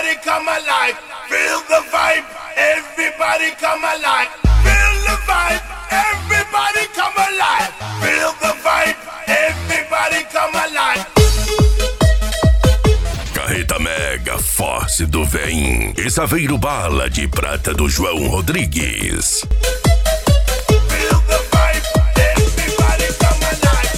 everybody come alive. Feel the vibe, everybody come alive. Feel the vibe, everybody come alive. Feel the vibe, everybody come alive. Carreta Mega Force do Vem e Saveiro Bala de Prata do João Rodrigues. Feel the vibe, everybody come alive.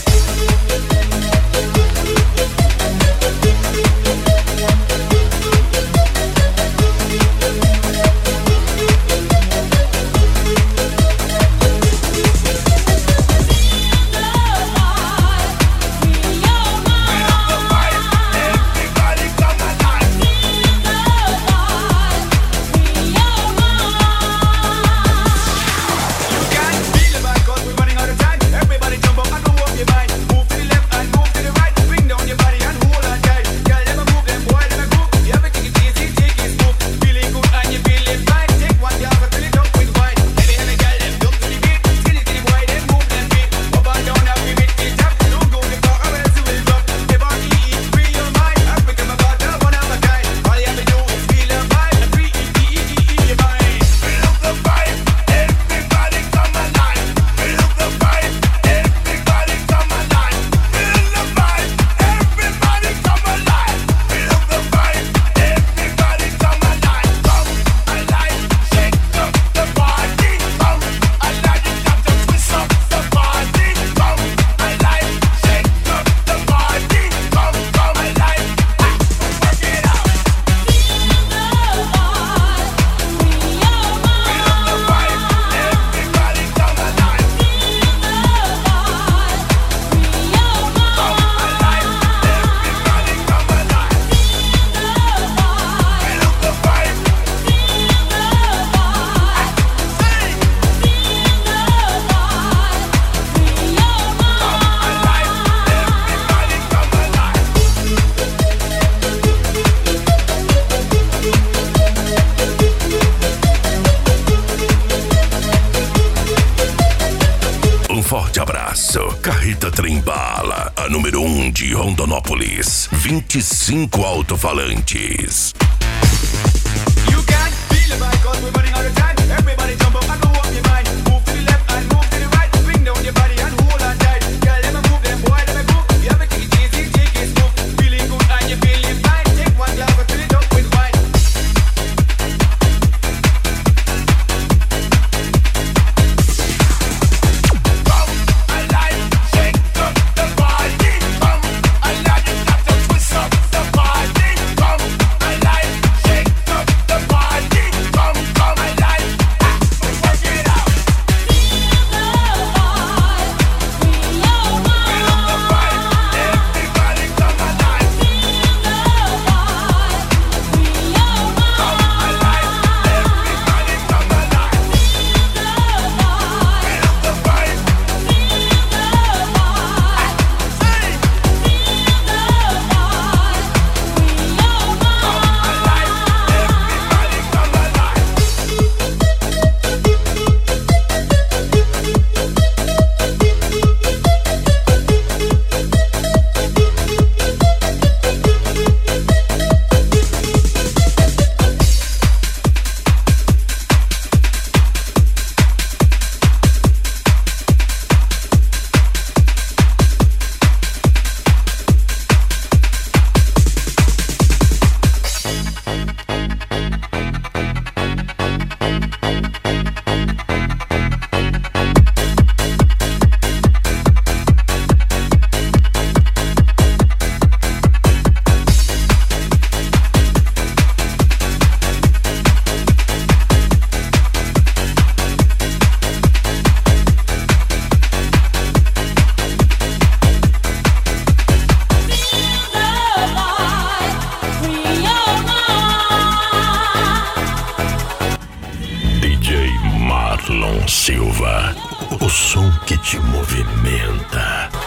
Forte abraço, Carreta Trembala, a número 1 de Rondonópolis, 25 alto-falantes. You can feel the vibe 'cause we're running out of time. Everybody jump up and go up your mind. Move to the left and move to the right. Bring down your body and hold on tight. Girl, let me move them, boy, let me move. You have a take it easy, take it slow. Feeling good and you're feeling fine. Take one glass and fill it up with wine. Silva, o som que te movimenta.